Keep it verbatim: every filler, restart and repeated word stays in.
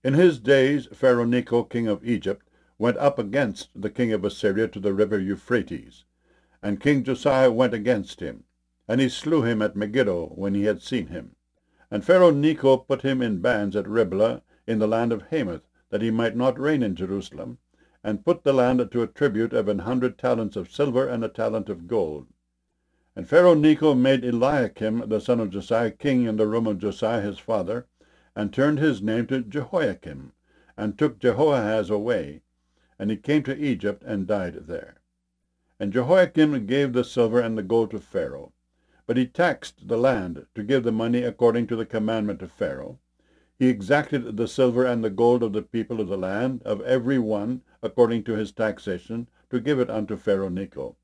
In his days Pharaoh Necho king of Egypt went up against the king of Assyria to the river Euphrates, and King Josiah went against him, and he slew him at Megiddo when he had seen him. And Pharaoh Necho put him in bands at Riblah in the land of Hamath, that he might not reign in Jerusalem, and put the land to a tribute of an hundred talents of silver and a talent of gold. And Pharaoh Necho made Eliakim the son of Josiah king in the room of Josiah his father, and turned his name to Jehoiakim, and took Jehoahaz away, and he came to Egypt and died there. And Jehoiakim gave the silver and the gold to Pharaoh, but he taxed the land to give the money according to the commandment of Pharaoh. He exacted the silver and the gold of the people of the land, of every one, according to his taxation, to give it unto Pharaoh Necho.